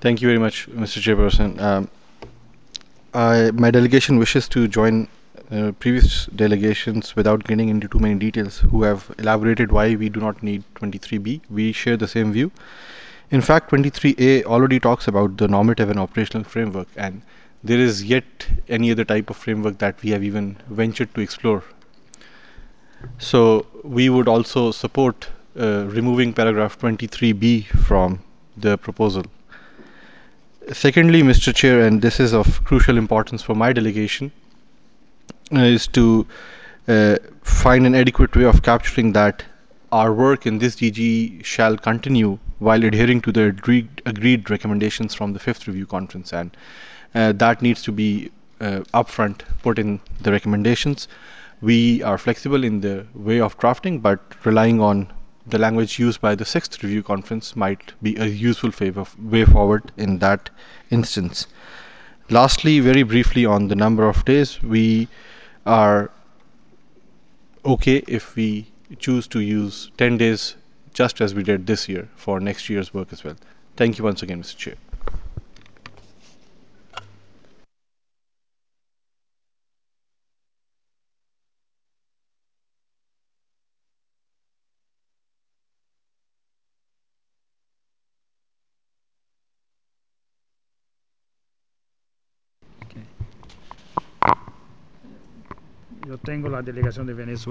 Thank you very much, Mr. Chairperson. My delegation wishes to join previous delegations without getting into too many details who have elaborated why we do not need 23B. We share the same view. In fact, 23A already talks about the normative and operational framework, and there is yet any other type of framework that we have even ventured to explore. So we would also support removing paragraph 23B from the proposal. Secondly, Mr. Chair, and this is of crucial importance for my delegation, is to find an adequate way of capturing that our work in this DG shall continue while adhering to the agreed recommendations from the fifth review conference, and that needs to be upfront put in the recommendations. We are flexible in the way of drafting, but relying on the language used by the sixth review conference might be a useful way forward in that instance. Lastly, very briefly on the number of days, we are okay if we choose to use 10 days just as we did this year for next year's work as well. Thank you once again, Mr. Chair. Yo tengo la delegación de Venezuela.